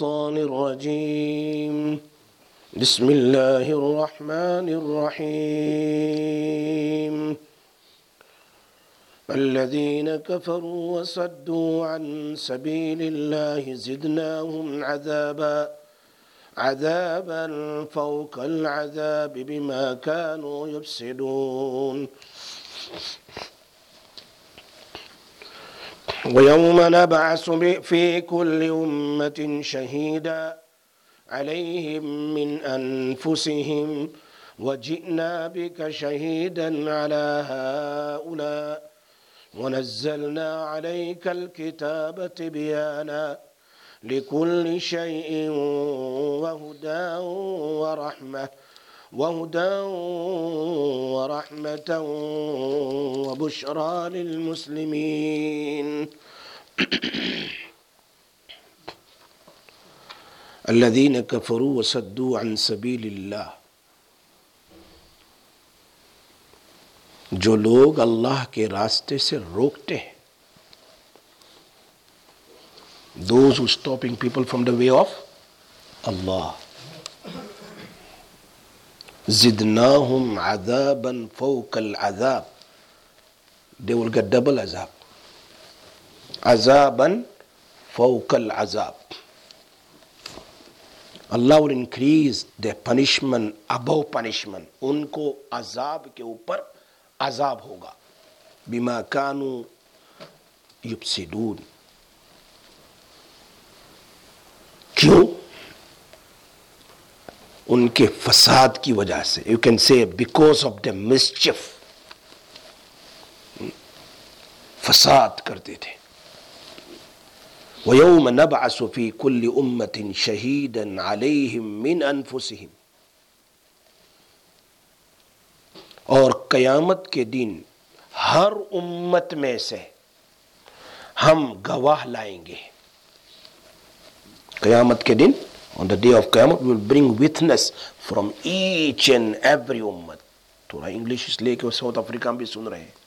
الشيطان الرجيم بسم الله الرحمن الرحيم الذين كفروا وصدوا عن سبيل الله زدناهم عذابا فوق العذاب بما كانوا يفسدون ويوم نبعث في كل أمة شهيدا عليهم من أنفسهم وجئنا بك شهيدا على هؤلاء ونزلنا عليك الكتاب تبيانا لكل شيء وهدى ورحمة وبشرى للمسلمين الذين كفروا وصدوا عن سبيल الله, जो लोग अल्लाह के रास्ते से रोकते हैं, those who stopping people from the way of Allah, zidnahum adaban fawqa al-adab, they will get double azab, azaban fawqa al-azab. Allah will increase their punishment above punishment, उनको अजाब के ऊपर अजाब होगा, बिमा कानू युफ्सिदून, क्यों? उनके फसाद की वजह से. You can say because of the mischief, फसाद करते थे. وَيَوْمَ نَبْعَثُ فِي كُلِّ أُمَّةٍ شَهِيدًا عَلَيْهِمْ مِنْ أَنفُسِهِمْ, और क़यामत के दिन हर उम्मत में से हम गवाह लाएंगे. क़यामत के दिन, on the day of क़यामत, we will bring witness from each and every ummah. थोड़ा इंग्लिश इसलिए कि साउथ अफ्रीका में भी सुन रहे हैं,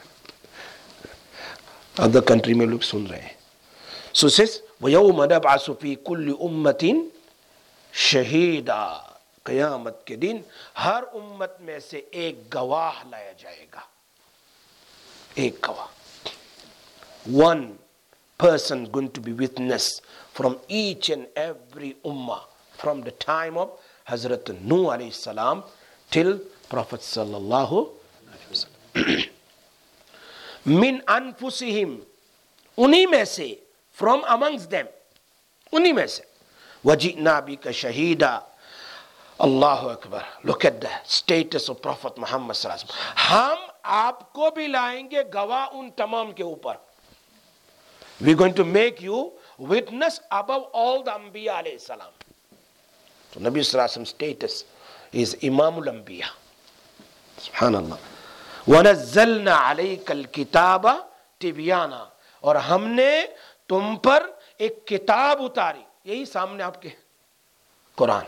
अदर कंट्री में लोग सुन रहे हैं. So says وَيَوْمَ نَبْعَثُ فِي كُلِّ أُمَّةٍ شَهِيدًا, क़यामत के दिन हर उम्मत में से एक गवाह लाया जाएगा. एक गवाह, one person going to be witness from each and every ummah from the time of Hazrat Nuh alayhi salam till Prophet sallallahu alayhi wasallam. min anfusihim, उन्हीं में से, from amongst them, उन्हीं में से. वजीना बिका Shahida, Allahu Akbar. Look at the status of Prophet Muhammad sallallahu alaihi wasallam. हम आपको भी लाएंगे गवाह उन तमाम के ऊपर. We are going to make you witness above all the Anbiya alayhi salam. So Nabi sallallahu alaihi wasallam status is Imamul Anbiya. Subhanallah. وَنَزَّلْنَا عَلَيْكَ الْكِتَابَ تِبْيَانًا, और हमने तुम पर एक किताब उतारी, यही सामने आपके Quran.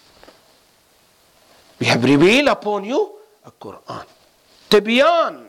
We have revealed upon you a Quran. तिबियान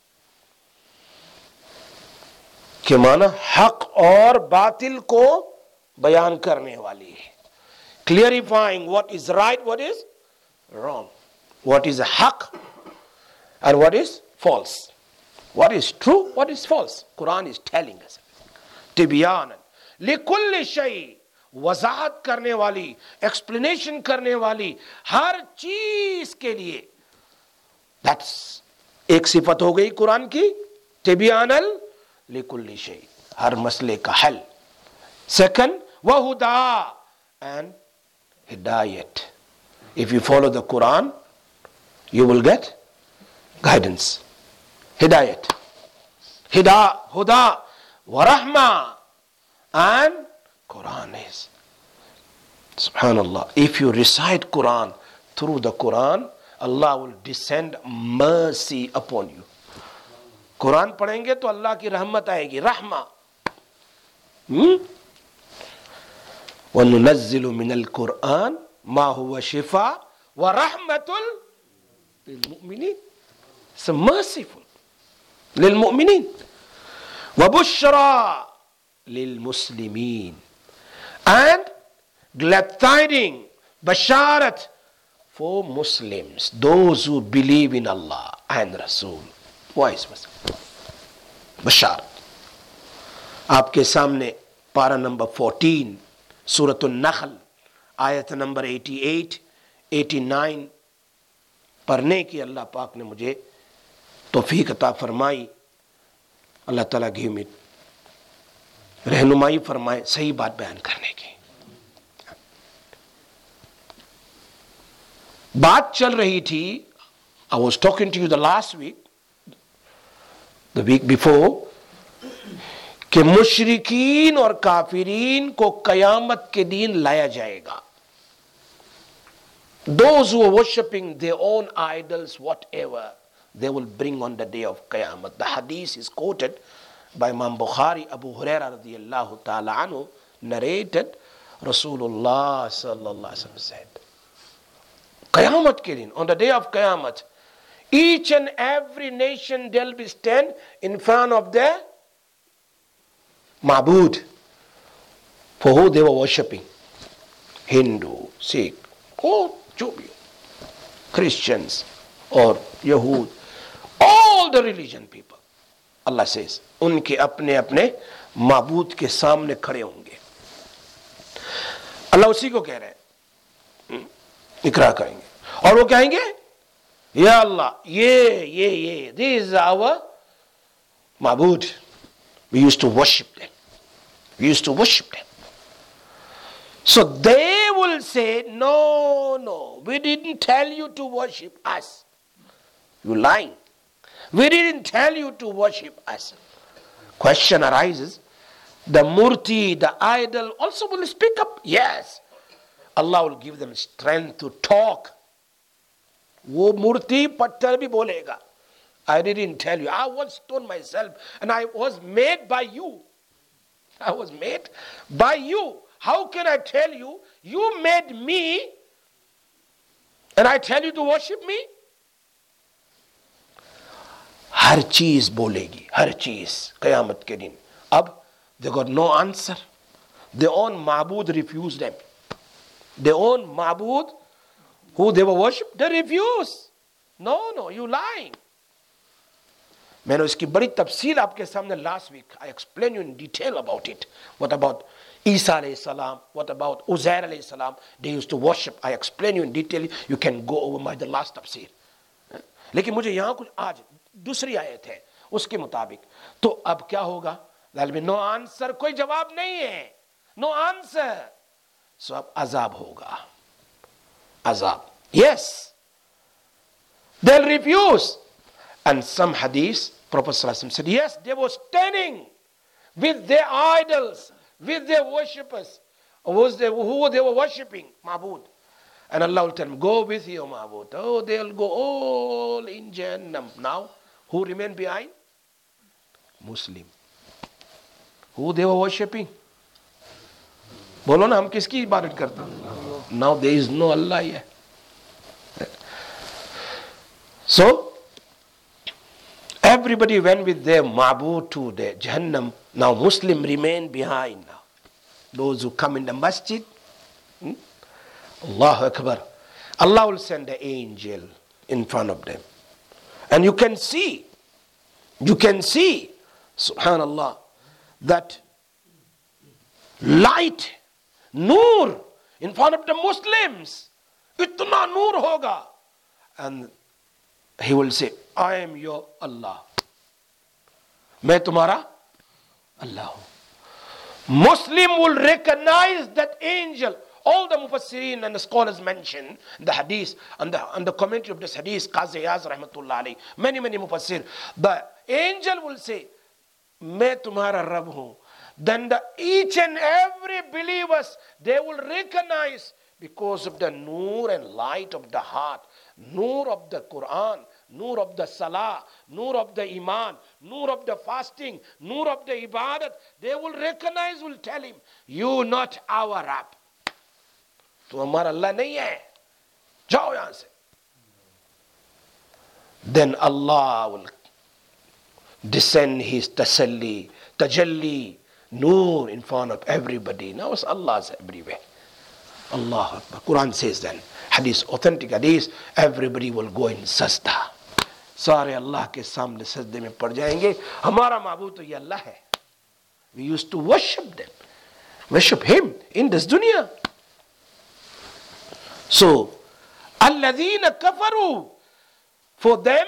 के माना हक और बातिल को बयान करने वाली है. Clarifying what is right, what is wrong, what is haq and what is false, what is true, what is false. Quran is telling us. तिबियान लिकुल्ल शै, वजाहत करने वाली, एक्सप्लेनेशन करने वाली हर चीज के लिए. दैट्स एक सिफत हो गई कुरान की, तिबियानल लिकुल्ल शै, हर मसले का हल. सेकंड, वहुदा एंड हिदायत. If you follow the Quran you will get guidance, hidayat, huda wa rahma, and Quran is, subhanallah, if you recite Quran, through the Quran Allah will descend mercy upon you. Quran पढ़ेंगे तो अल्लाह की रहमत आएगी, रहमा. वनुनज़्ज़िलु मिनल कुरान मा हुवा शिफा व रहमतुल लिल मुमिनीन, so merciful लिल मुमिनीन व बुश्रा लिल मुस्लिमीन, and glad tidings, basharat for Muslims, those who believe in Allah and Rasul. Wise basharat. आपके सामने पारा नंबर 14 सूरत नखल आयत नंबर 88, 89 पढ़ने की अल्लाह पाक ने मुझे तौफीक अता फरमाई। अल्लाह ताला की उम्मीद रहनुमाई फरमाए सही बात बयान करने की। बात चल रही थी, I was talking to you the last week, the week before, कि मुशरिकीन और काफिरीन को कयामत के दिन लाया जाएगा। Those who are worshipping their own idols, whatever, they will bring on the day of Qiyamah. The hadith is quoted by Imam Bukhari, Abu Hurairah radiyallahu ta'ala anhu, narrated, Rasulullah sallallahu alaihi wasallam said, Qiyamah ke din, on the day of Qiyamah, each and every nation they'll be stand in front of their Ma'bud, for who they were worshipping. Hindu, Sikh, or Christians or Yahud, all the religion people. Allah says, उनके अपने अपने माबूद के सामने खड़े होंगे। अल्लाह उसी को कह रहे हैं, इकरा करेंगे और वो कहेंगे, या अल्लाह ये this is our माबूद, we used to worship them, we used to worship them. So they will say, no, we didn't tell you to worship us. You're lying. We didn't tell you to worship us. Question arises, the murti, the idol also will speak up. Yes, Allah will give them strength to talk. वो मूर्ति पत्थर भी बोलेगा, I didn't tell you, I was stone myself and I was made by you. I was made by you. How can I tell you, you made me and I tell you to worship me? हर चीज बोलेगी, हर चीज कयामत के दिन। अब they got no answer. Their own ma'bud refused them. Their own ma'bud, who they were worshipped, they refused. No, you lying. मैंने इसकी बड़ी तफसील आपके सामने last week, I explained you in detail about it. What about Isa alayhi salam? What about Uzair alayhi salam? They used to worship. I explained you in detail. You can go over my the last tafsir. लेकिन मुझे यहाँ कुछ आज दूसरी आयत है उसके मुताबिक, तो अब क्या होगा? There'll be no answer, कोई जवाब नहीं है, no answer. So अब अजाब होगा, अजाब. Yes, they'll refuse. And some hadith, Prophet ﷺ said, yes, they were standing with their idols, with their worshippers, who they were worshipping, Ma'bud. And Allah will tell them, go with your Ma'bud. Oh, they'll go all in Jahannam. Now, who remain behind? Muslim. Who they were worshipping? बोलो ना, हम किसकी इबादत करते हैं? Now there is no Allah here. So, everybody went with their Ma'bud to the Jahannam. Now Muslim remain behind now. Those who come in the masjid, Allahu Akbar, Allah will send an angel in front of them. And you can see, subhanallah, that light, noor, in front of the Muslims. Itna noor hoga. And he will say, I am your Allah. मैं तुम्हारा Allah हूं. Muslim will recognize that angel. All the mufassirin and the scholars mention the hadith and the commentary of this hadith, Qazi Iyaz rahmatullah alayhi, many mufassir, the angel will say, मैं तुम्हारा Rabb हूं. Then each and every believers, they will recognize because of the noor and light of the heart, noor of the Quran, noor of the salah, noor of the iman, noor of the fasting, noor of the ibadat. They will recognize, will tell him, you not our Rabb. तो हमारा अल्लाह नहीं है, जाओ यहां से. Then Allah will descend his tajalli, noor in front of everybody. Now Allah's everywhere. Allah Akbar. Quran says then, hadith, authentic hadith, everybody will go in sajda. सारे अल्लाह के सामने सजदे में पड़ जाएंगे. हमारा माबूद तो ये अल्लाह है. We used to worship them, worship him in this dunya. So, alladhina kafaru, for them,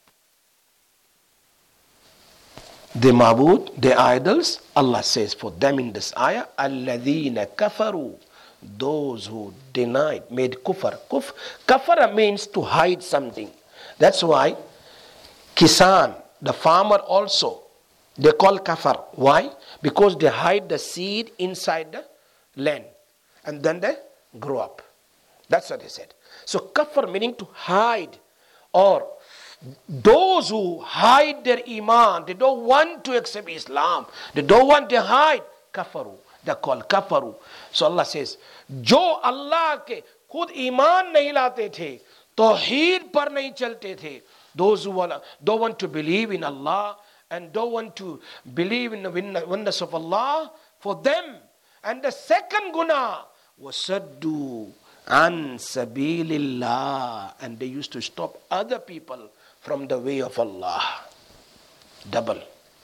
the mabud, the idols, Allah says for them in this ayah, alladhina kafaru, those who denied, made kufr. Kafara means to hide something. That's why kisan, the farmer also, they call kafar. Why? Because they hide the seed inside the land and then they grow up. That's what they said. So kafar meaning to hide, or those who hide their iman, they don't want to accept Islam, they don't want to hide, kafaru, they call kafaru. So Allah says, जो अल्लाह के खुद ईमान नहीं लाते थे, तौहीद पर नहीं चलते थे, those who don't want to believe in Allah and don't want to believe in the oneness of Allah, for them. And the second guna was saddu an sabilillah, and they used to stop other people from the way of Allah. Double.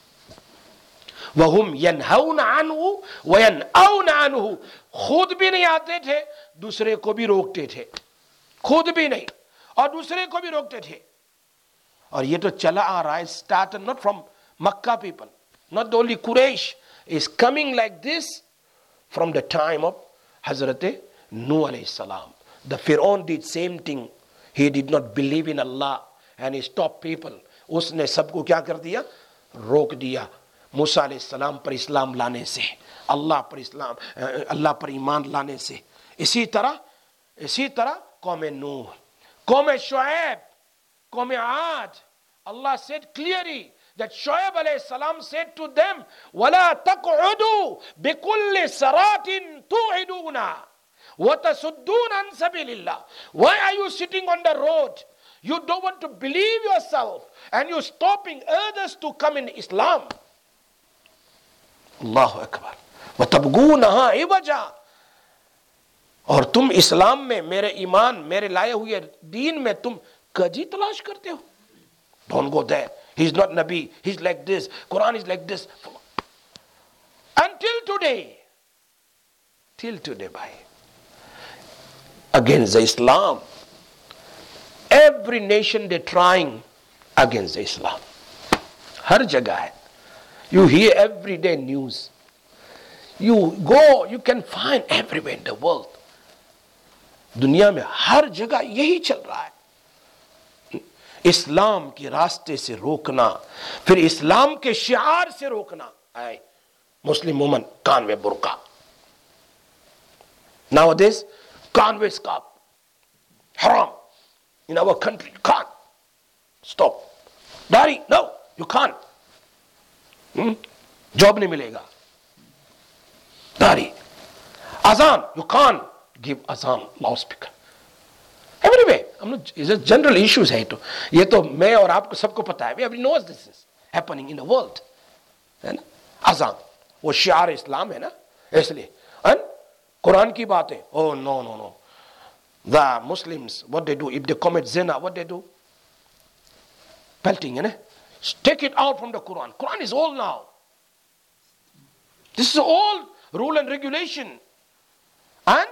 वहुम यनहौना अन्हु व यनऔना अन्हु, खुद भी नहीं आते थे, दूसरे को भी रोकते थे. खुद भी नहीं और दूसरे को भी रोकते थे. और ये तो चला आ रहा है, started not from Makkah people, not only Quraysh, is coming like this from the time of Hazrat Nuh alayhi salam. The Fir'aun did same thing. He did not believe in Allah and he stopped people. उसने सबको क्या कर दिया? रोक दिया. मूसा अलैहि सलाम पर इस्लाम लाने से, अल्लाह पर ईमान लाने से. इसी तरह कौम नूह, कौम शुएब, कौम आद, Allah said clearly that Shuaib alayhi salam said to them, وَلَا تَقْعُدُوا بِكُلِّ صَرَاطٍ تُوعِدُونَ وَتَسُدُّونَ عَنْ سَبِيلِ اللَّهِ. Why are you sitting on the road? You don't want to believe yourself and you're stopping others to come in Islam. Allahu Akbar. وَتَبْغُونَهَا إِوَجًا, और तुम इस्लाम में, मेरे ईमान, मेरे लाए हुए दीन में तुम कजी तलाश करते हो. Don't go there. He's not Nabi. He's like this. Quran is like this. Until today, bhai, against the Islam, every nation they're trying against the Islam. Har jagah hai. You hear every day news. You go, you can find everywhere in the world. दुनिया में हर जगह यही चल रहा है. इस्लाम के रास्ते से रोकना, फिर इस्लाम के शिआर से रोकना. आए Muslim woman can't wear burqa. Nowadays, can't wear scarf. Haram. In our country, you can't. Stop. Dari, no, you can't. Job नहीं मिलेगा. Dari. Azan, you can't give azan, loudspeaker. Everywhere. It's a general issues है तो. ये तो मैं और आपको सबको पता है. Everybody knows this is happening in the world. है ना? Azan. वो शियार इस्लाम है ना, इसलिए. And कुरान की बात है. Oh no. The Muslims, what they do, if they commit zina, what they do? Pelting, है. Take it out from the Quran. Quran is old now. This is old rule and regulation. And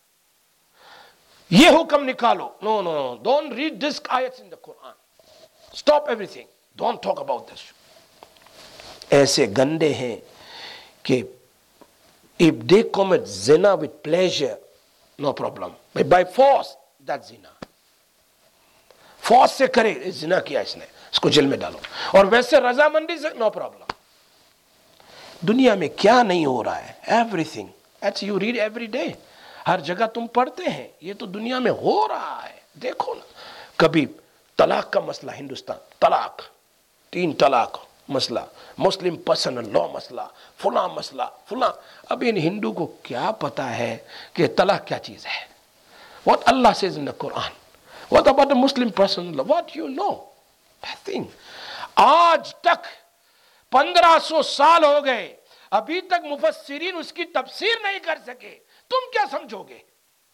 ये हुक्म निकालो. No. Don't read this ayats in the Quran. Stop everything. Don't talk about this. ऐसे गंदे हैं कि if they commit zina with pleasure, no problem. But by force, that's zina. Force से करे, zina किया इसने, इसको जेल में डालो. और वैसे रजामंदी से, no problem. दुनिया में क्या नहीं हो रहा है? Everything. That's you read every day. हर जगह तुम पढ़ते हैं. ये तो दुनिया में हो रहा है. देखो ना, कभी तलाक का मसला, हिंदुस्तान तलाक, 3 तलाक मसला, मुस्लिम पर्सनल लॉ मसला, फुला. अब इन हिंदू को क्या पता है कि तलाक क्या चीज है? What Allah says in the Quran. What about the Muslim personal law? What you know? Nothing. आज तक 1500 साल हो गए, अभी तक मुफस्सिरीन उसकी तफसीर नहीं कर सके. तुम क्या समझोगे?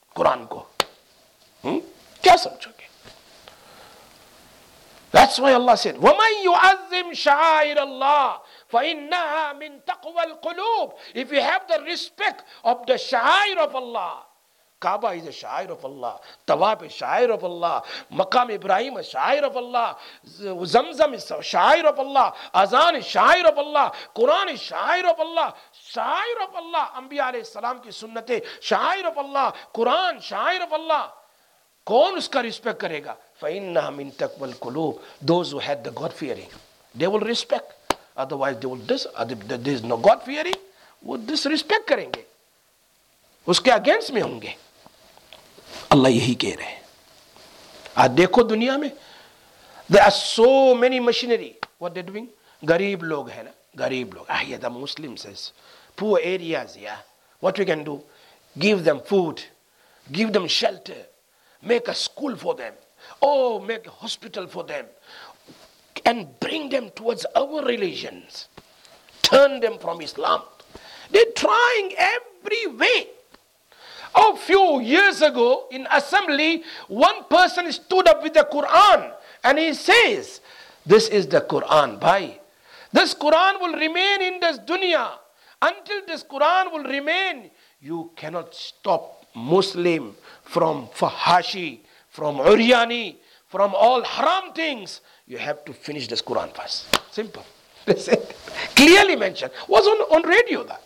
कुरान को। क्या समझोगे? That's why Allah said, وَمَنْ يُعَظِّمْ شَعَائِرَ اللَّهِ فَإِنَّهَا مِنْ تَقْوَى الْقُلُوبِ. If you have the respect of the sha'air of Allah, Kaaba is a sha'air of Allah, Tawaf is sha'air of Allah, Maqam Ibrahim is sha'air of Allah, Zamzam is sha'air of Allah, Azan is sha'air of Allah, Quran is sha'air of Allah, sha'air of Allah, Anbiya alayhi salam ki sunnate sha'air of Allah, Quran sha'air of Allah. कौन उसका respect करेगा? فَإِنَّهَا مِن تَقْوَى الْقُلُوبِ. Those who had the God fearing, they will respect. Otherwise they will there is no God fearing, वो disrespect करेंगे, उसके against में होंगे। अल्लाह यही कह रहे हैं। आज देखो दुनिया में there are so many machinery, what they doing? गरीब लोग है ना, गरीब लोग, yeah, the Muslims says poor areas, yeah, what we can do? Give them food, give them shelter, make a school for them, or make a hospital for them, and bring them towards our religions, turn them from Islam. They're trying every way. A few years ago in assembly, one person stood up with the Quran and he says, this is the Quran, bhai. This Quran will remain in this dunya. Until this Quran will remain, you cannot stop Muslim from fahashi, from uryani, from all haram things. You have to finish this Quran first. Simple. Clearly mentioned. Was on radio that.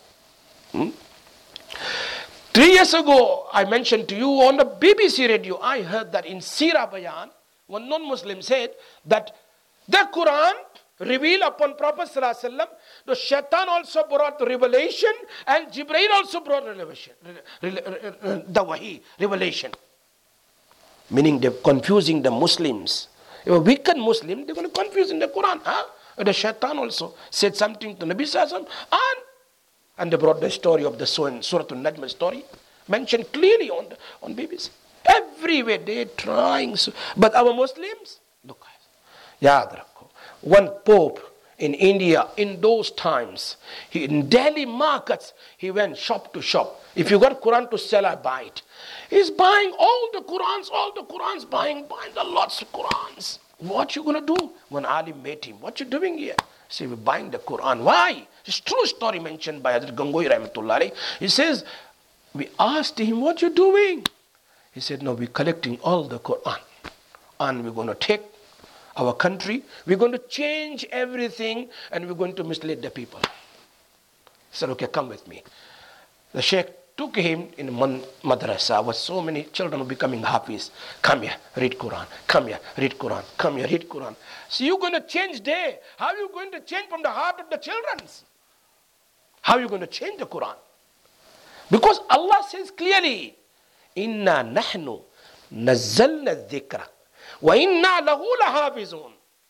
3 years ago, I mentioned to you on the BBC radio, I heard that in Sirah Bayan, one non-Muslim said that the Quran revealed upon Prophet Sallallahu Alaihi Wasallam, the Shaitan also brought revelation and Jibreel also brought revelation, the Wahi, revelation. Meaning they're confusing the Muslims. If a wicked Muslim, they're going to confuse in the Quran. The Shaitan also said something to Nabi Sallallahu Alaihi Wasallam, and they brought the story of the Surah Al-Najm story, mentioned clearly on BBC. Everywhere they're trying. But our Muslims, look guys, yaad rakho. One Pope in India, in those times, in Delhi markets, he went shop to shop. If you got Quran to sell, I buy it. He's buying all the Qurans, buying the lots of Qurans. What you going to do? When Ali met him, what you doing here? See, we're buying the Quran. Why? It's true story mentioned by Hazrat Gangohi Rahmatullah Alayhi. He says, we asked him, what you doing? He said, no, we're collecting all the Quran. And we're going to take our country, we're going to change everything, and we're going to mislead the people. He said, okay, come with me. The Sheikh took him in madrasa with so many children becoming hafiz. Come here, read Quran. Come here, read Quran. Come here, read Quran. So you're going to change there. How are you going to change from the heart of the children? How are you going to change the Quran? Because Allah says clearly, Inna nahnu nazzalna dhikra wa inna lahu lahafizun.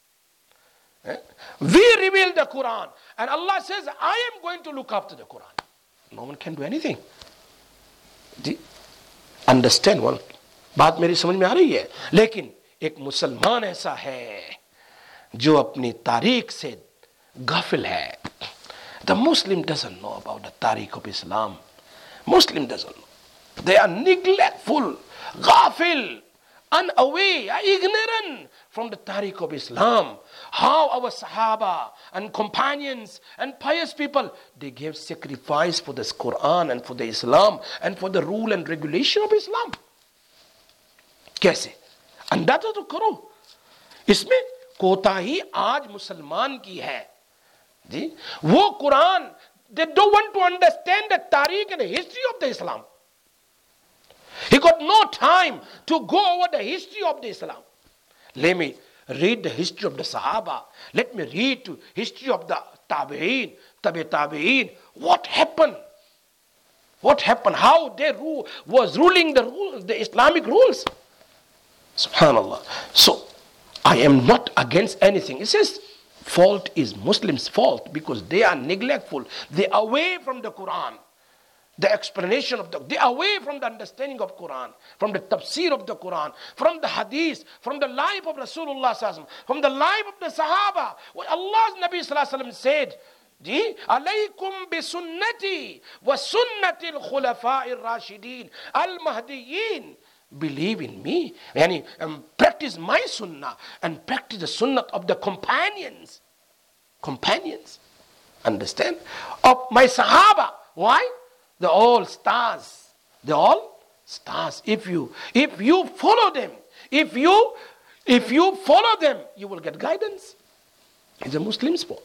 We reveal the Quran. And Allah says, I am going to look after the Quran. No one can do anything. Understand one बात मेरी समझ में आ रही है। लेकिन एक मुसलमान ऐसा है जो अपनी तारीख से गाफिल है। The Muslim doesn't know about the तारीख of Islam. Muslim doesn't know, they are neglectful, गाफिल, unaware, ignorant from the tariq of Islam. How our Sahaba and companions and pious people, they gave sacrifice for this Quran and for the Islam and for the rule and regulation of Islam. कैसे? अंदाजा तो करो। इसमें कोताही आज मुसलमान की है जी। वो Quran, they don't want to understand the tariq and the history of the Islam. He got no time to go over the history of the Islam. Let me read the history of the Sahaba. Let me read the history of the Tabi'een, Tabi'een. What happened? What happened? How they was ruling the Islamic rules. Subhanallah. So, I am not against anything. It says, fault is Muslims' fault because they are neglectful. They are away from the Quran. The explanation of they are away from the understanding of Quran, from the tafsir of the Quran, from the hadith, from the life of Rasulullah sallallahu alaihi wasallam, from the life of the Sahaba. What Allah's Nabi sallallahu alaihi wasallam said, जी, अलैकुम बिसुन्नती व सुन्नतिल खुलफाइर राशिदीन अल महदीयीन, believe in me, yani practice my sunnah and practice the sunnah of the companions, understand, of my sahaba. Why? They're all stars, if you follow them, if you follow them, you will get guidance. It's a Muslim sport.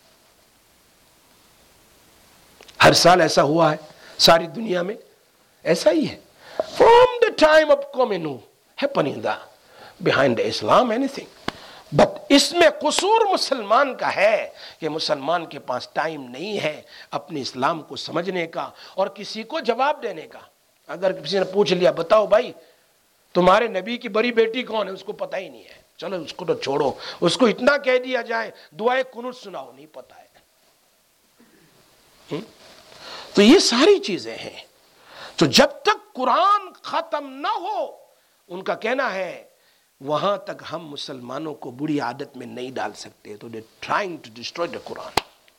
हर साल ऐसा हुआ है सारी दुनिया में, ऐसा ही है. From the time of Qawm happening the behind the Islam anything. But इसमें कसूर मुसलमान का है कि मुसलमान के पास टाइम नहीं है अपने इस्लाम को समझने का और किसी को जवाब देने का. अगर किसी ने पूछ लिया, बताओ भाई तुम्हारे नबी की बड़ी बेटी कौन है, उसको पता ही नहीं है. चलो उसको तो छोड़ो, उसको इतना कह दिया जाए दुआए कुनूत सुनाओ, नहीं पता है. तो ये सारी चीजें हैं. तो जब तक कुरान खत्म ना हो, उनका कहना है, वहां तक हम मुसलमानों को बुरी आदत में नहीं डाल सकते. तो they trying to destroy the Quran.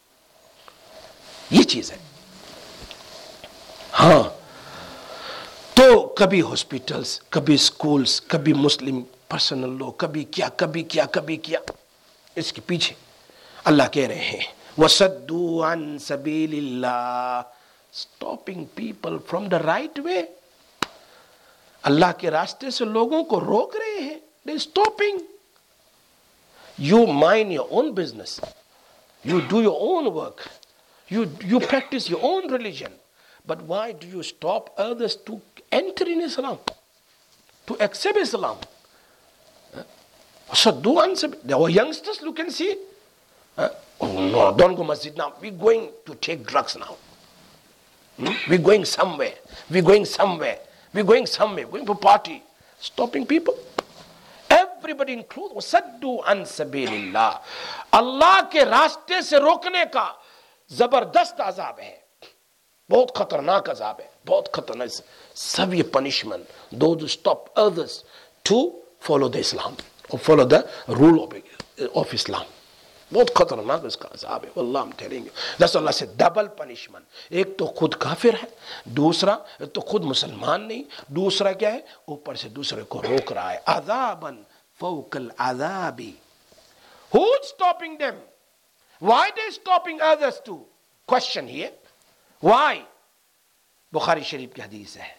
ये चीज है. हाँ, तो कभी हॉस्पिटल्स, कभी स्कूल्स, कभी मुस्लिम पर्सनल लॉ, कभी क्या. इसके पीछे अल्लाह कह रहे हैं, वसद्दू अन सबीलिल्लाह, stopping people from the right way. अल्लाह के रास्ते से लोगों को रोक रहे हैं. They stopping. You mind your own business. You do your own work. You practice your own religion. But why do you stop others to enter in Islam, to accept Islam? So do answer. There were youngsters, you can see. Oh no, don't go masjid now. We're going to take drugs now. We're going somewhere. We're going for party. Stopping people. Everybody included. Saddu an sabilillah. अल्लाह के रास्ते से रोकने का जबरदस्त अजाब है. बहुत खतरनाक अजाब है. बहुत खतरनाक. Severe punishment. Those who stop others to follow the Islam or follow the rule of Islam. बहुत खतरनाक इसका अज़ाब है. वल्लाह I'm telling you. That's Allah said double punishment. एक तो खुद काफिर है, दूसरा एक तो खुद मुसलमान नहीं, दूसरा क्या है, ऊपर से दूसरे को रोक रहा है. अज़ाबन फौकल अज़ाबी. Who's stopping them? Why they stopping others too? Question here. Why? Bukhari शरीफ की हदीस है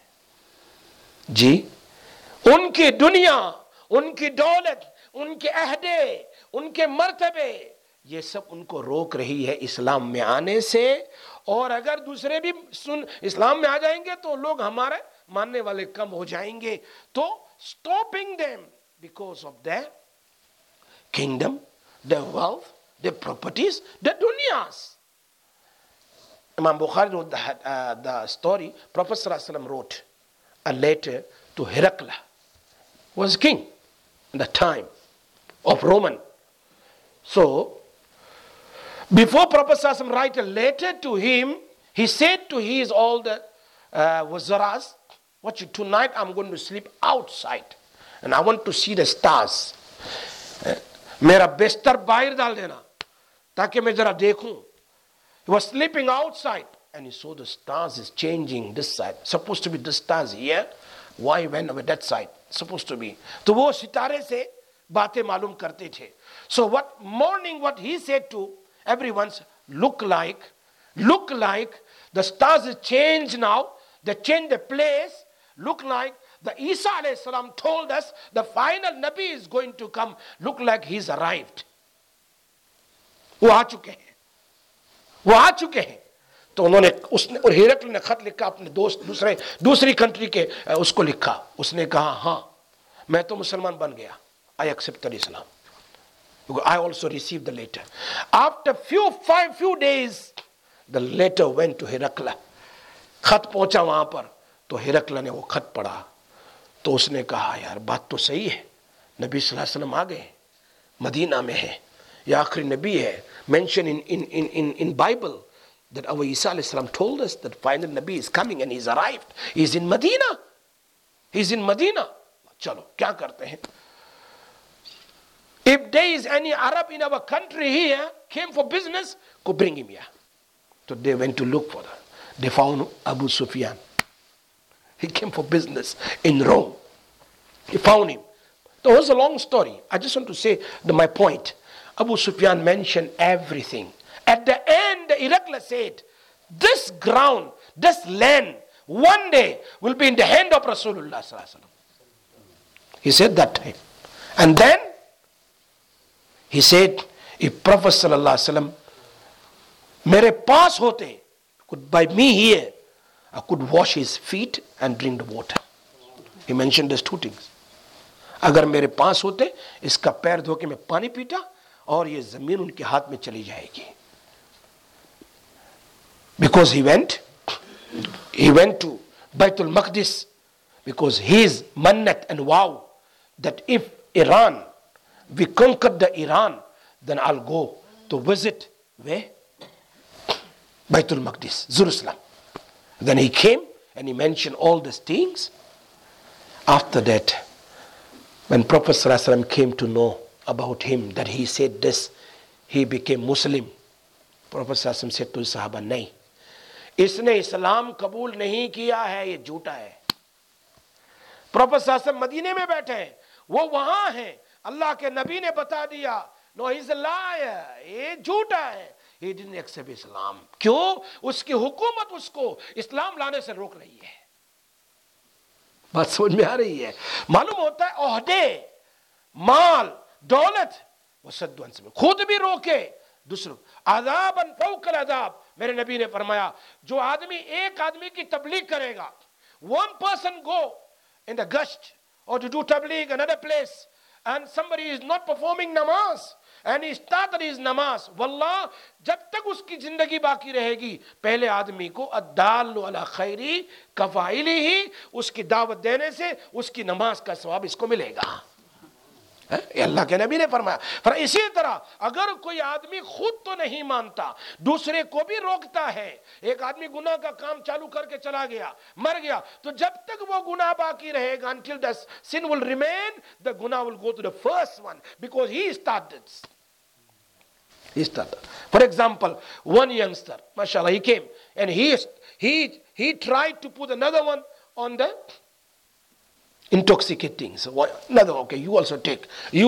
जी. उनकी दुनिया, उनकी दौलत, उनके अहदे, उनके मर्तबे, ये सब उनको रोक रही है इस्लाम में आने से. और अगर दूसरे भी इस्लाम में आ जाएंगे तो लोग हमारे मानने वाले कम हो जाएंगे. तो stopping them because of their kingdom, their wealth, their properties, their dunyas. Imam Bukhari wrote the story. Prophet ﷺ wrote a letter to Herakla, who was king in the time of Roman. So, before Prophet ﷺ write a letter to him, he said to his all the wazaras, watch it, tonight I'm going to sleep outside and I want to see the stars. मेरा बिस्तर बाहर डाल देना ताकि मैं जरा देखूं. He was sleeping outside and he saw the stars is changing this side. Supposed to be the stars here. Why went over that side? Supposed to be. तो वो सितारे से बातें मालूम करते थे. So what he said to everyone, look like the stars is changed now. They change the place. Look like the Isa alayhi salam told us the final Nabi is going to come. Look like he's arrived. वो आ चुके हैं. तो उन्होंने और हिरकल ने खत लिखा अपने दोस्त दूसरी कंट्री के उसको लिखा. उसने कहा हाँ मैं तो मुसलमान बन गया. I accepted Islam. I also received the letter. After few days, the letter went to Herakla. खत पहुंचा वहां पर. तो हिरकल ने वो खत पढ़ा. तो उसने कहा यार बात तो सही है. नबी सल्लल्लाहु अलैहि वसल्लम आ गए, मदीना में है, ये आखिरी नबी है. Mentioned in Bible that our Isa alayhi salam told us that final Nabi is coming and he's arrived. He's in Medina. चलो क्या करते हैं. If there is any Arab in our country here, came for business, go bring him here. So they went to look for her. They found Abu Sufyan. He came for business in Rome. He found him. That was a long story. I just want to say my point. Abu Sufyan mentioned everything. At the end, the Iraqi said, this ground, this land, one day will be in the hand of Rasulullah sallallahu alaihi wasallam. He said that time. And then, he said, if Prophet sallallahu alaihi wasallam mere paas hote, could by me here, I could wash his feet and drink the water. He mentioned these two things. अगर मेरे पास होते इसका पैर धो के मैं पानी पीता और ये जमीन उनके हाथ में चली जाएगी. Because he went to Baitul Maqdis because his mannat and vow that if Iran, we conquer the Iran, then I'll go to visit where? Baitul Maqdis, Jerusalem. Then he came and he mentioned all these things. After that, when Prophet ﷺ came to know about him, that he said this, he became Muslim. Prophet ﷺ said to his Sahaba, नहीं, इसने इस्लाम कबूल नहीं किया है, ये झूठा है. Prophet ﷺ मदीने में बैठे हैं, वो वहां हैं, अल्लाह के नबी ने बता दिया, no, he's a liar, ये झूठा है. He didn't accept Islam. क्यों? उसकी हुकूमत उसको इस्लाम लाने से रोक रही है. बात समझ में आ रही है? मालूम होता है ओहदे, माल, दौलत, वो सद्वंश में खुद भी रोके दूसरों. अज़ाबन फौकल अज़ाब, मेरे नबी ने फरमाया, जो आदमी एक आदमी की तबलीग करेगा, one person go in the gust or to do tabligh another place, and somebody is not performing namaz, and he started his namaz, wallah, जब तक उसकी जिंदगी बाकी रहेगी, पहले आदमी को अद्दालु अला खैरी कफाइलिही, उसकी दावत देने से उसकी नमाज का सवाब इसको मिलेगा. अल्लाह के नबी ने फरमाया. पर इसी तरह अगर कोई आदमी खुद तो नहीं मानता, दूसरे को भी रोकता है, एक आदमी गुनाह का काम चालू करके चला गया, मर गया, तो जब तक वो गुनाह बाकी रहेगा, until the sin will remain, the gunnah will go to the first one because he started. For example, one youngster, mashallah, he came and he tried to put another one on the intoxicating. So another, okay, you also take,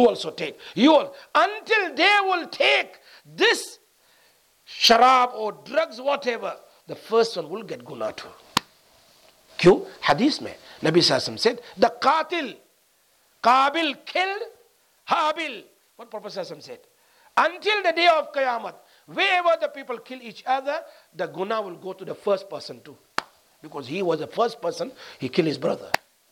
until they will take this sharab or drugs, whatever, the first one will get gunnah too. क्यों? Hadith में Nabi Sallallahu said, the qatil, Qabil killed Habil. What Prophet Sallallahu said? Until the day of Qiyamah, wherever the people kill each other, the gunnah will go to the first person too. Because he was the first person, he killed his brother.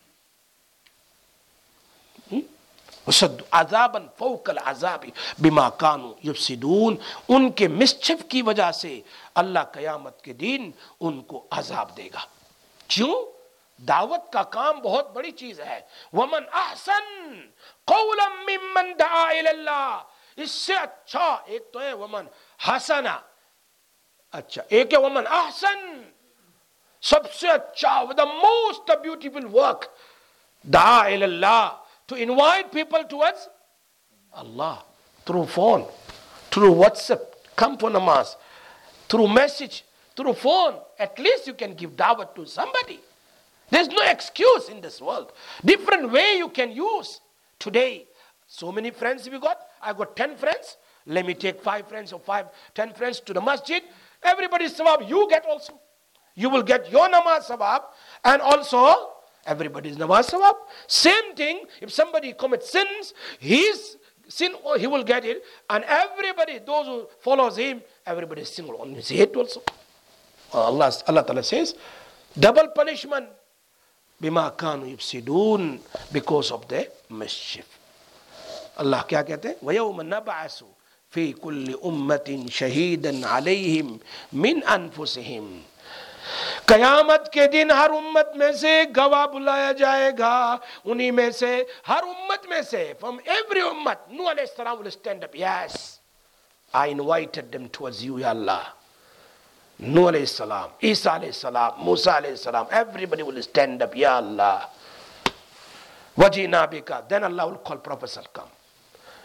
अज़ाबन फ़ौक़ल अज़ाबि बिमा कानू युफ़सिदून, उनके mischief की वजह से अल्लाह क़यामत के दिन उनको अज़ाब देगा. क्यों? दावत का काम बहुत बड़ी चीज है. वमन अहसन क़ौलन मिम्मन दआ इलल्लाह, इससे अच्छा एक तो है वमन हसना, अच्छा एक है वमन अहसन, सबसे अच्छा, the most beautiful work, दआ इलल्लाह, to invite people towards Allah through phone, through WhatsApp, come for namaz, through message, through phone. At least you can give da'wah to somebody. There's no excuse in this world. Different way you can use. Today, so many friends we got. I got 10 friends. Let me take 5 friends or 10 friends to the masjid. Everybody's sawab you get also. You will get your namaz sawab, and also everybody's namaz sawab. Same thing, if somebody commits sins, his sin, he will get it, and everybody, those who follows him, everybody's sin will on his head also. Allah Ta'ala says, double punishment, bima kanu yufsidun, because of the mischief. Allah क्या कहते हैं? वयौम नबअसु फी कुल्ली उम्मतिन शहीदन अलैहिम मिन अनफुसिहिम, कयामत के दिन हर उम्मत में से गवाह बुलाया जाएगा, उन्हीं में से, हर उम्मत में से, from every ummah, Nuh alayhi salam will stand up. Yes, I invited them towards you, Ya Allah. Nuh alayhi salam, Isa alayhi salam, Musa alayhi salam, everybody will stand up, Ya Allah. Wajina bika, then Allah will call Prophet come.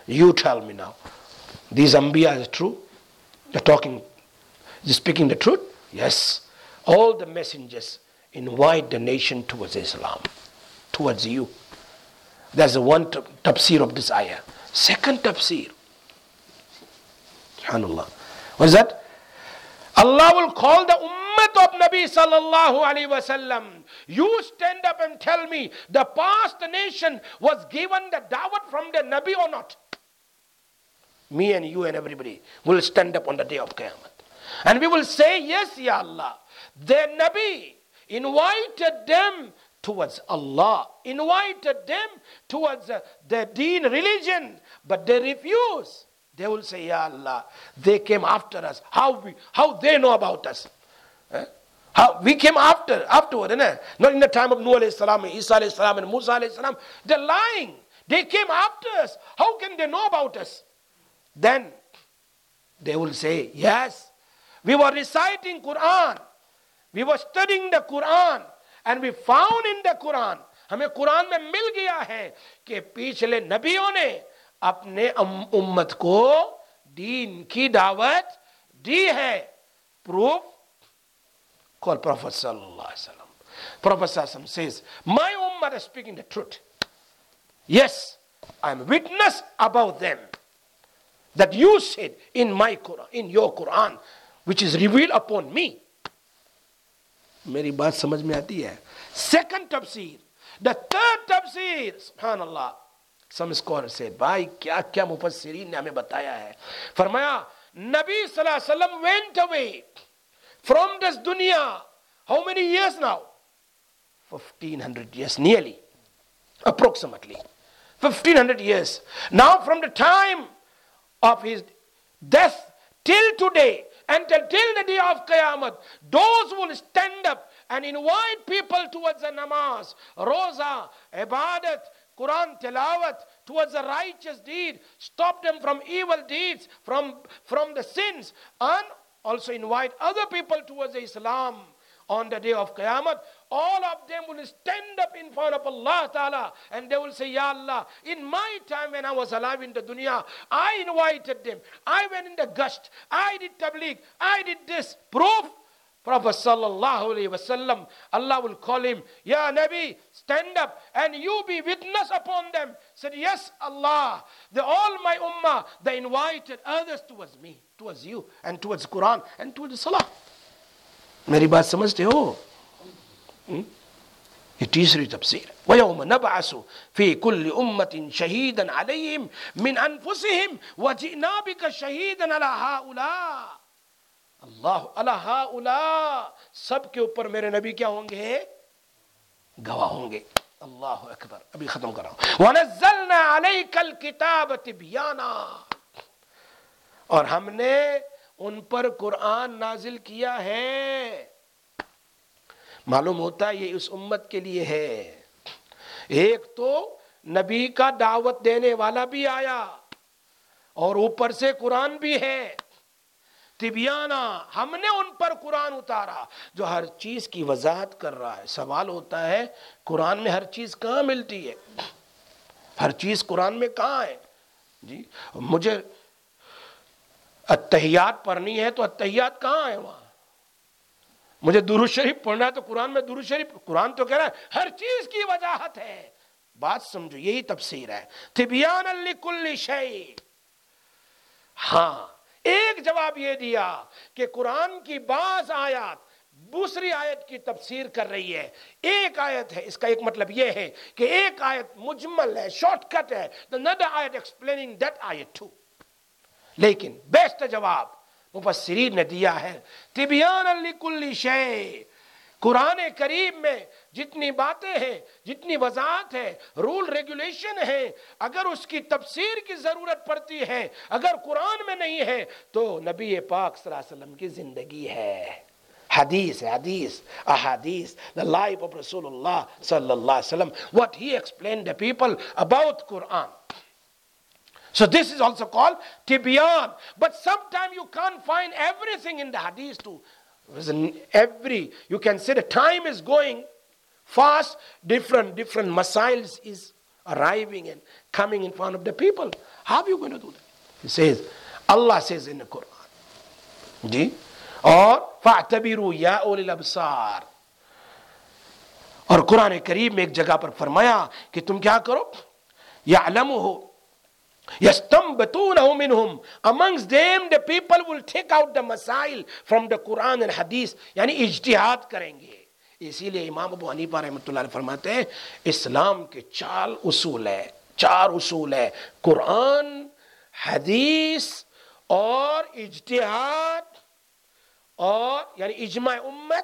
You tell me now. These Anbiya is true? They're talking, they're speaking the truth? Yes. All the messengers invite the nation towards Islam, towards you. That's the one tafsir of this ayah. Second tafsir. SubhanAllah. What is that? Allah will call the ummah of Nabi sallallahu alaihi wasallam. You stand up and tell me the past nation was given the da'wat from the Nabi or not? Me and you and everybody will stand up on the day of Qiyamah. And we will say, yes, Ya Allah. Their Nabi invited them towards Allah, invited them towards the deen, religion, but they refuse. They will say, Ya Allah, they came after us. How they know about us? How we came afterward, not in the time of Nuh alayhi salam, Isa alayhi salam, and Musa alayhi salam. They're lying. They came after us. How can they know about us? Then they will say, yes, we were reciting Quran. We were studying the Quran. And we found in the Quran, हमें कुरान में मिल गया है कि पिछले नबियों ने अपने उम्मत को दीन की दावत दी है. Proof? Call Prophet sallallahu alaihi wasallam. Prophet sallallahu alaihi wasallam says, my ummah is speaking the truth. Yes, I am witness about them. That you said in my Quran, in your Quran, which is revealed upon me. मेरी बात समझ में आती है? Second tafsir. The third tafsir, subhanallah. Some scholars said, भाई क्या क्या मुफस्सिरीन ने हमें बताया है. फरमाया, Nabi sallallahu alaihi wasallam went away from this dunya. How many years now? 1500 years, nearly. Approximately. 1500 years. Now from the time of his death till today, until the day of Qiyamah, those who will stand up and invite people towards the namaz, roza, ibadat, Quran tilawat, towards the righteous deed, stop them from evil deeds, from the sins, and also invite other people towards Islam on the day of Qiyamah. All of them will stand up in front of Allah Ta'ala and they will say, Ya Allah, in my time when I was alive in the dunya, I invited them. I went in the gusht. I did tabligh. I did this. Proof? Prophet sallallahu alaihi wasallam, Allah will call him, Ya Nabi, stand up and you be witness upon them. Said, yes, Allah, all my ummah, they invited others towards me, towards you, and towards Quran, and towards Salah. मेरी बात समझते हो? ये तीसरी तफसीर. وَيَوْمَ نَبْعَثُ فِي كُلِّ أُمَّةٍ شَهِيدًا عَلَيْهِمْ مِنْ أَنفُسِهِمْ وَجِئْنَا بِكَ شَهِيدًا عَلَى هَؤُلَاءِ. अल्लाह अला हाउला, सबके ऊपर मेरे नबी क्या होंगे? गवाह होंगे. अल्लाह अकबर. अभी खत्म कर रहा हूं. वनज़्ज़लना अलैकल किताब तिब्याना, और हमने उन पर कुरान नाजिल किया है. मालूम होता है ये उस उम्मत के लिए है. एक तो नबी का दावत देने वाला भी आया और ऊपर से कुरान भी है. तिबियाना, हमने उन पर कुरान उतारा जो हर चीज की वजाहत कर रहा है. सवाल होता है, कुरान में हर चीज कहाँ मिलती है? हर चीज कुरान में कहाँ है जी? मुझे अत्तहियात पढ़नी है तो अत्तहियात कहाँ है? वहां. मुझे दुरूद शरीफ पढ़ना है तो कुरान में दुरूद शरीफ. कुरान तो कह रहा है हर चीज की वजाहत है. बात समझो, यही तफसीर है. तिबियान लिकुल्ली शै. हाँ, एक जवाब ये दिया कि कुरान की बाज़ आयत दूसरी आयत की तफसीर कर रही है. एक आयत है, इसका एक मतलब यह है कि एक आयत मुजमल है, शॉर्टकट है. द अनदर आयत एक्सप्लेनिंग दैट आयत टू. लेकिन बेस्ट जवाब मुफस्सिरीन ने दिया है, तिबियान लिकुल्ली शै. कुरान करीम में जितनी बातें हैं, जितनी वजाहत है, रूल रेगुलेशन है, अगर उसकी तफसीर की जरूरत पड़ती है, अगर कुरान में नहीं है तो नबी पाक सल्लल्लाहु अलैहि वसल्लम की जिंदगी है. हदीस है, हदीस, अहादीस, द लाइफ ऑफ रसूलुल्लाह सल्लल्लाहु अलैहि वसल्लम, what he explained the people about Quran. So this is also called Tibyan. But sometimes you can't find everything in the hadith too. You can say the time is going fast, different masails is arriving and coming in front of the people. How are you going to do that? He says, Allah says in the Quran. जी, और फ़अतबिरू या उलिल अब्सार, और कुरान करीम में एक जगह पर फरमाया कि तुम क्या करो, यअलमुहु यस्तंबतूनहु मिनहुम, amongst them the people will take out the masail from the Quran and Hadith, यानी इज्तिहाद करेंगे. इसीलिए इमाम अबू हनीफा रहमतुल्लाह अलैह फरमाते हैं इस्लाम के चार उसूल है, कुरान, हदीस और इज्तिहाद, और यानी इजमाए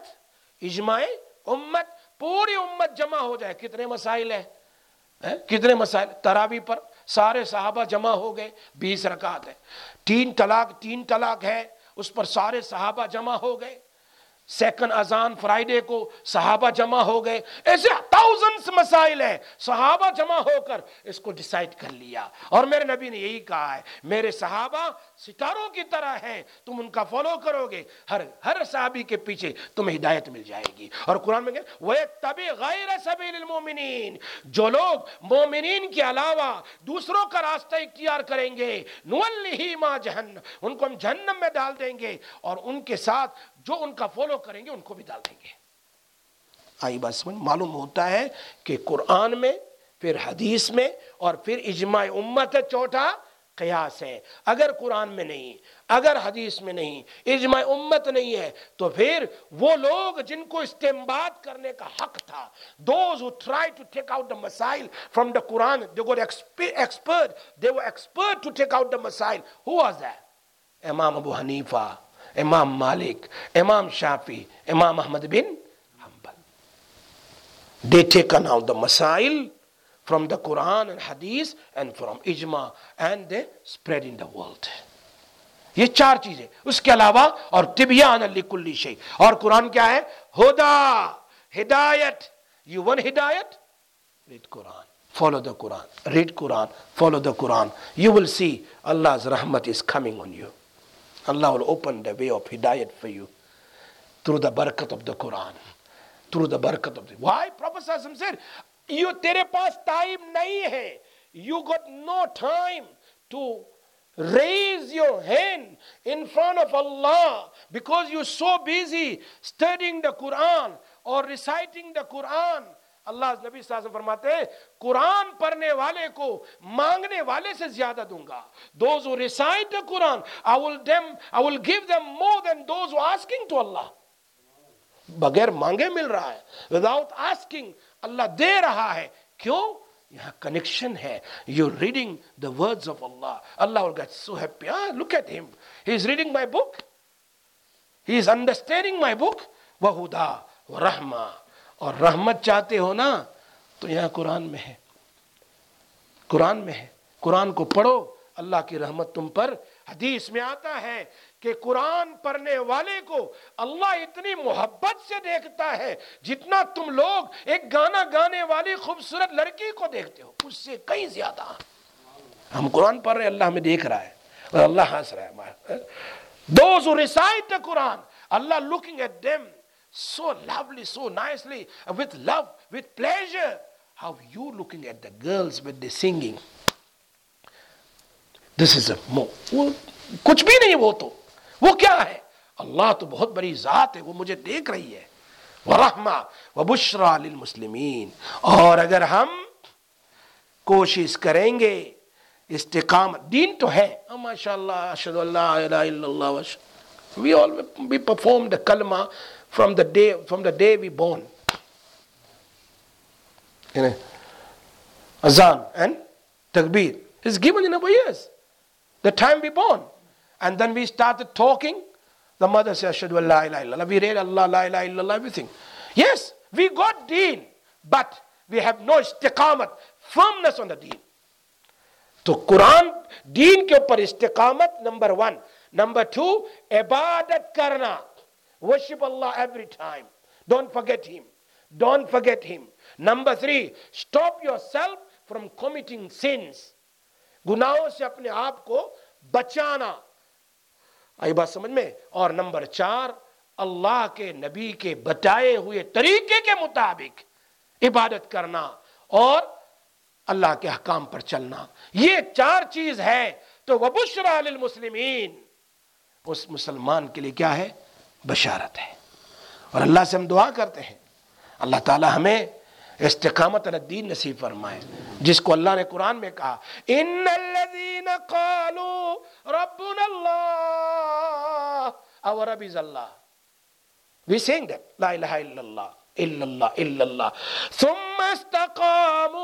उम्मत, पूरी उम्मत जमा हो जाए. कितने मसाइल है? कितने मसाइल? तरावी पर सारे सहाबा जमा हो गए, 20 रकात है. 3 तलाक है, उस पर सारे सहाबा जमा हो गए. सेकंड अजान फ्राइडे को सहाबा जमा हो गए. ऐसे थाउजेंड्स मसाइल है, सहाबा जमा होकर इसको डिसाइड कर लिया. और मेरे नबी ने यही कहा है, मेरे सहाबा सितारों की तरह हैं, तुम उनका फॉलो करोगे, हर सहाबी के पीछे तुम्हें हिदायत मिल जाएगी. और कुरान में वयत्तबि गैर सबीलिल मोमिनीन, जो लोग मोमिनीन के अलावा दूसरों का रास्ता इख्तियार करेंगे, नुवल्लिही मा जहन्नम, उनको हम जहन्नम में डाल देंगे, और उनके साथ जो उनका फॉलो करेंगे उनको भी डाल देंगे. आई बात समझ? मालूम होता है कि कुरान में, फिर हदीस में, और फिर इजमाए उम्मत है, चौथा कयास है. अगर कुरान में नहीं, अगर हदीस में नहीं, इजमाए उम्मत नहीं है, तो फिर वो लोग जिनको इस्तेंबात करने का हक था, those who tried to take out the masail from the Quran, they were expert to take out the masail. Who was that? Imam Abu Hanifa, Imam Malik, Imam Shafi, Imam Ahmad bin Hanbal. They taken out the masail from the Quran and Hadith and from Ijma, and they spread in the world. ये 4 चीजें. उसके अलावा और तिबियान लिकुल्ली शै. और कुरान क्या है? हुदा, हिदायत. You want hidayat? Read Quran. Follow the Quran. Read Quran. Follow the Quran. You will see Allah's rahmat is coming on you. Allah will open the way of hidayat for you through the barakat of the Quran, through the barakat of the. Why? Prophet ﷺ said, "You तेरे पास time नहीं है. You got no time to raise your hand in front of Allah because you're so busy studying the Quran or reciting the Quran." अल्लाह नबी सल्लल्लाहु अलैहि वसल्लम फरमाते हैं, कुरान पढ़ने वाले को मांगने वाले से ज्यादा दूंगा. Those who recite the Quran, I will give them more than those who are asking to Allah. बगैर मांगे मिल रहा है. Without asking, अल्लाह दे रहा है. क्यों? यहाँ कनेक्शन है. You're reading the words of Allah. Allah will get so happy. Look at him. He is reading my book. He is understanding my book. वहुदा व रहमा. और रहमत चाहते हो ना, तो यहाँ कुरान में है. कुरान में है. कुरान को पढ़ो, अल्लाह की रहमत तुम पर. हदीस में आता है कि कुरान पढ़ने वाले को अल्लाह इतनी मोहब्बत से देखता है जितना तुम लोग एक गाना गाने वाली खूबसूरत लड़की को देखते हो, उससे कहीं ज्यादा. हम कुरान पढ़ रहे, अल्लाह हमें देख रहा है और अल्लाह हंस रहा है. Those who recite the Quran, Allah looking at them so lovely, so nicely, with love, with pleasure. How you looking at the girls when they singing? This is a more. कुछ भी नहीं. वो क्या है? अल्लाह तो बहुत बड़ी जात है, वो मुझे देख रही है. वरहमा वबुश्रा लिल मुस्लिमीन. और अगर हम कोशिश करेंगे, इस्तिकामत, दीन तो है. माशाअल्लाह, अशहदु अल्ला इलाहा इल्लल्लाह. We perform the kalma from the day we born. You know, azan and takbir is given in our ears the time we born. And then we started talking. The mother says, Ashhadu an la ilaha illallah. We read Allah, la ilaha illallah, everything. Yes, we got deen, but we have no istiqamat, firmness on the deen. तो कुरान दीन के ऊपर इस्तिकामत, number 1. Number 2, इबादत करना. Worship Allah every time. Don't forget Him. Don't forget Him. Number 3, stop yourself from committing sins. गुनाहों से अपने आप को बचाना. आई बात समझ में? और नंबर 4, अल्लाह के नबी के बताए हुए तरीके के मुताबिक इबादत करना और अल्लाह के अहकाम पर चलना, ये 4 चीज है तो वबुश्रा लिल मुस्लिमीन, उस मुसलमान के लिए क्या है? बशारत है। और अल्लाह से हम दुआ करते हैं अल्लाह ताला हमें इस्तिकामत अलद्दीन नसीब फरमाए, जिसको अल्लाह ने कुरान में कहा इन्नल्लज़ीना क़ालू रब्बुनल्लाह और रब्बिज़ल्लाह, वी सेइंग दैट ला इलाहा इल्लल्लाह इल्लल्लाह इल्लल्लाह सुम्मा इस्तक़ामू,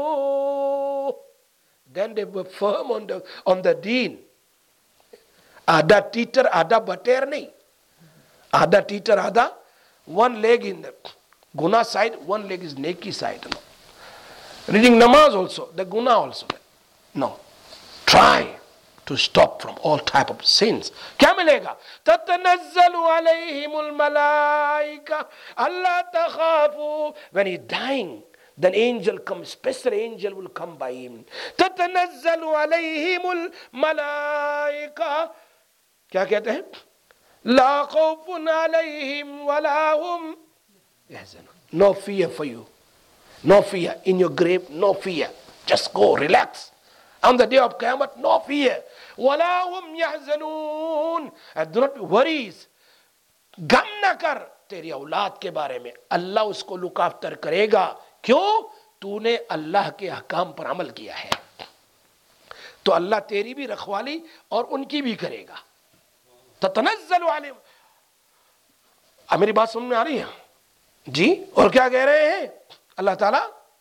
then they were firm on the deen. आधा टीटर आधा बटेर नहीं, आधा टीटर आधा, one leg in the guna side, one leg is neki side. No. Reading namaz also, the guna also. No. Try to stop from all type of sins. क्या मिलेगा? ततनज़्ज़लु अलैहिमुल Malaika Allah तख़ाफू. When he's dying, then angel comes, special angel will come by him. ततनज़्ज़लु अलैहिमुल Malaika, क्या कहते हैं? ला खौफुन अलैहिम वला हुम यहज़नून. No fear for you, no fear in your grave, no fear. Just go relax. On the day of Qiyamah, no fear. वला हुम यहज़नून. And do not be worries. गम न कर तेरी औलाद के बारे में, अल्लाह उसको लुक आफ्टर करेगा. क्यों? तूने अल्लाह के अहकाम पर अमल किया है, तो अल्लाह तेरी भी रखवाली और उनकी भी करेगा. ततनज़्ज़लु अलैहिम. अब मेरी बात समझ में आ रही है जी? और क्या कह रहे हैं अल्लाह ताला?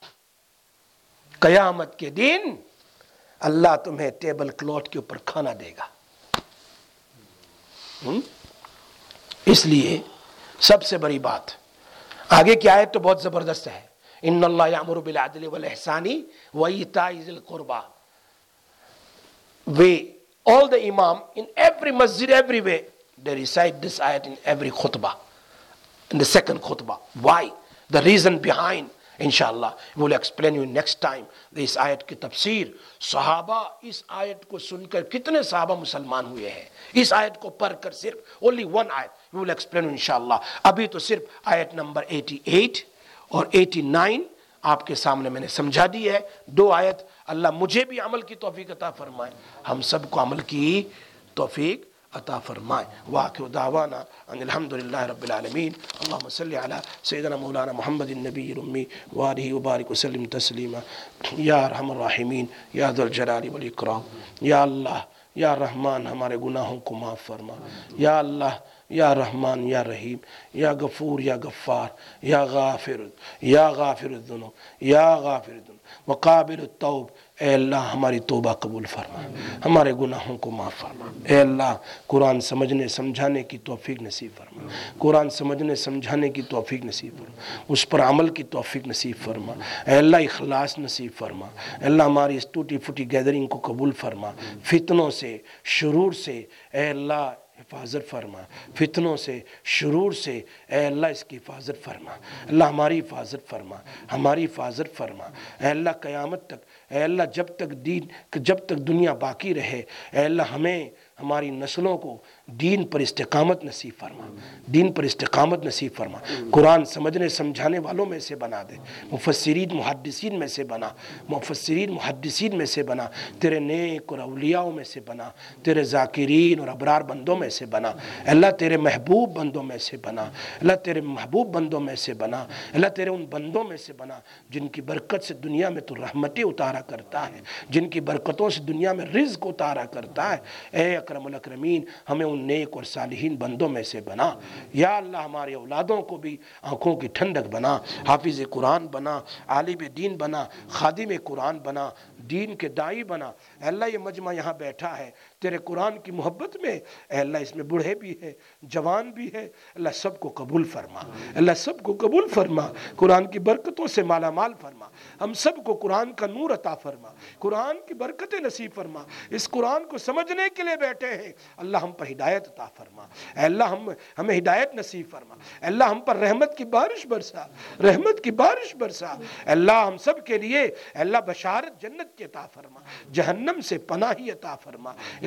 कयामत के दिन अल्लाह तुम्हें टेबल क्लॉथ के ऊपर खाना देगा. इसलिए सबसे बड़ी बात आगे क्या है तो बहुत जबरदस्त है. इन्नल्लाह यामुरु बिल अदली वल इहसानी व ईताई ज़िल कुर्बा. We, all the imam in every masjid, everywhere, they recite this ayat in every khutbah, in the second khutbah. Why? The reason behind, inshallah, we will explain you next time. This ayat की तफसीर. सहाबा इस आयत को सुनकर कितने सहाबा मुसलमान हुए हैं इस आयत को पढ़कर, सिर्फ only one ayat. We will explain inshallah. अभी तो सिर्फ आयत नंबर 88 और 89 आपके सामने मैंने समझा दी है. 2 आयत. अल्लाह मुझे भी अमल की तौफीक अता फरमाए, हम सबको अमल की तौफीक अता फरमाए. वाखिर दावाना अनिल हम्दुलिल्लाहि रब्बिल आलमीन. अल्लाहुम्मा सल्लि अला सय्यिदिना मौलाना मुहम्मदिन नबिय्यिल उम्मी व आलिहि व बारिक व सल्लिम तस्लीमा. या अरहमर राहिमीन, या ज़ुल जलाली वल इकराम. या अल्लाह, या रहमान, हमारे गुनाहों को माफ़ फरमा. या अल्लाह, या रहमान, या रहीम, या गफूर, या गफ्फार, या गाफिर दुनूब, या गाफिर दुनूब व काबिल तौब. ए अल्लाह हमारी तौबा कबूल फरमा, हमारे गुनाहों को माफ़ फरमा. ए अल्लाह कुरान समझने समझाने की तौफीक नसीब फरमा, कुरान समझने समझाने की तौफीक नसीब फरमा, उस पर अमल की तौफीक नसीब फरमा. ए अल्लाह इखलास नसीब फरमा. अल्लाह हमारी इस टूटी फूटी गैदरिंग को कबूल फरमा. फितनों से, शुरूर से ए अल्लाह हिफाजत फरमा. फितनों से, शुरूर से ए अल्लाह इसकी हिफाजत फरमा. अल्लाह हमारी हिफाजत फरमा, हमारी हिफाजत फरमा. ए अल्लाह क़यामत तक, ए अल्लाह जब तक दुनिया बाकी रहे, ए अल्लाह हमें, हमारी नस्लों को दीन पर इस्तिकामत नसीब फरमा, दीन पर इस्तिकामत नसीब फरमा. कुरान समझने समझाने वालों में से बना दे, मुफस्सिरीन मुहद्दिसीन में से बना, मुफस्सिरीन मुहद्दिसीन में से बना, तेरे नेक और औलियाओं में से बना, तेरे ज़ाकिरीन और अबरार बंदों में से बना. अल्लाह तेरे महबूब बंदों में से बना, अल्लाह तेरे महबूब बंदों में से बना. अल्लाह तेरे उन बंदों में से बना जिनकी बरकत से दुनिया में तू रहमतें उतारा करता है, जिनकी बरकतों से दुनिया में रिज़्क़ उतारा करता है. ए अकरमुल अकरमीन, हमें उन नेक और सालिहीन बंदों में से बना. या अल्लाह हमारे औलादों को भी आँखों की ठंडक बना, हाफिज़ कुरान बना, आलिम दीन बना, खादिम कुरान बना, दीन के दाई बना. अल्लाह ये मजमा यहाँ बैठा है तेरे कुरान की मोहब्बत में. अल्लाह इसमें बूढ़े भी है, जवान भी है. अल्लाह सबको कबूल फरमा, अल्लाह सबको कबूल फरमा. कुरान की बरकतों से माला माल फरमा. हम सबको कुरान का नूर अता फरमा, कुरान की बरकतें नसीब फरमा. इस कुरान को समझने के लिए बैठे हैं, अल्लाह हम पर हिदायत अता फरमा. अल्लाह हमें हिदायत नसीब फरमा. अल्लाह हम पर रहमत की बारिश बरसा, रहमत की बारिश बरसा. अल्लाह हम सब के लिए अल्लाह बशारत जन्नत की अता फरमा, जहन्नम से पनाही अता फरमा.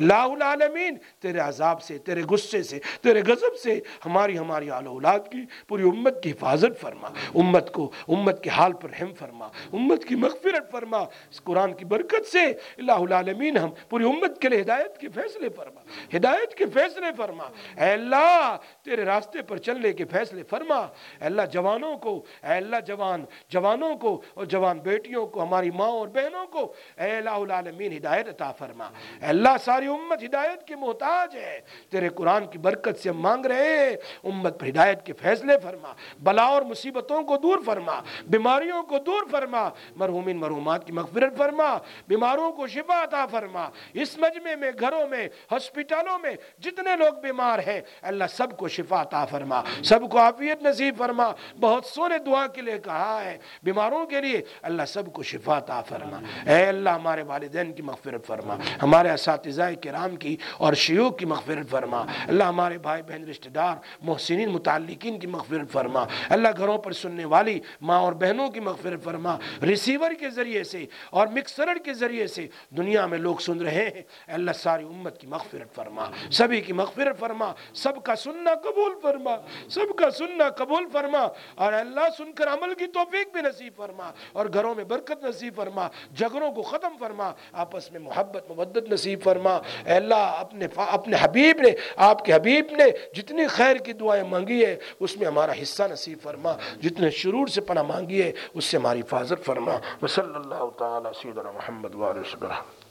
अल्लाहुल आलमीन तेरे अजाब से, तेरे गुस्से से, तेरे गजब से हमारी आलो औलाद की, पूरी उम्मत की हिफाजत फरमा, उम्मत के हाल पर रहम फरमा, उम्मत की मग़फ़िरत फरमा। इस कुरान की बरकत से अल्लाहुल आलमीन हम पूरी उम्मत के लिए हिदायत के फैसले फरमा, हिदायत के फैसले फरमा। ऐ अल्लाह तेरे रास्ते पर चलने के फैसले फरमा। ऐ अल्लाह जवानों को, ऐ अल्लाह जवानों को और जवान बेटियों को, हमारी माँ और बहनों को ऐ अल्लाहुल आलमीन हिदायत अता फरमा। ऐ अल्लाह सारी उम्मत हिदायत की मोहताज है, तेरे कुरान की बरकत से हम मांग रहे हैं, उम्मत पर हिदायत के फैसले फरमा, बला और मुसीबतों को दूर फरमा, बीमारियों को दूर फरमा, मरहूमिन मरहूमात की मग़फ़िरत फरमा, बीमारों को शिफा अता फरमा। इस मजमे में, घरों में, हॉस्पिटलों में जितने लोग बीमार हैं अल्लाह सबको शिफा अता फरमा, सबको आफियत नसीब फरमा। बहुत सोने दुआ के लिए कहा है, बीमारों के लिए अल्लाह सबको शिफा अता फरमा। ऐ अल्लाह हमारे वालिदैन की मग़फ़िरत फरमा, हमारे असातिज़ाए किराम की और शयूख़ की मग़फ़िरत फरमा। अल्लाह हमारे भाई बहन रिश्तेदार मोहसिनीन मुताल्लिकीन की मग़फ़िरत फरमा। अल्लाह घरों पर सुनने वाली माँ और बहनों की मग़फ़िरत फरमा। रिसीवर के ज़रिए से और मिक्सर के ज़रिए से दुनिया में लोग सुन रहे हैं, अल्लाह सारी उम्मत की मग़फ़िरत फरमा, सभी की मग़फ़िरत फरमा, सबका सुनना कबूल फरमा, सबका सुनना कबूल फरमा। और अल्लाह सुनकर अमल की तौफीक भी नसीब फरमा और घरों में बरकत नसीब फरमा, झगड़ों को ख़त्म फरमा, आपस में मोहब्बत मवद्दत नसीब फरमा। अल्लाह अपने हबीब ने, आपके हबीब ने जितनी खैर की दुआएं मांगी है उसमें हमारा हिस्सा नसीब फरमा, जितने शुरूर से पनाह मांगी है उससे हमारी हिफाजत फरमा। वसल्लल्लाहु तआला सय्यदना मुहम्मद व आलिहि वसल्लम।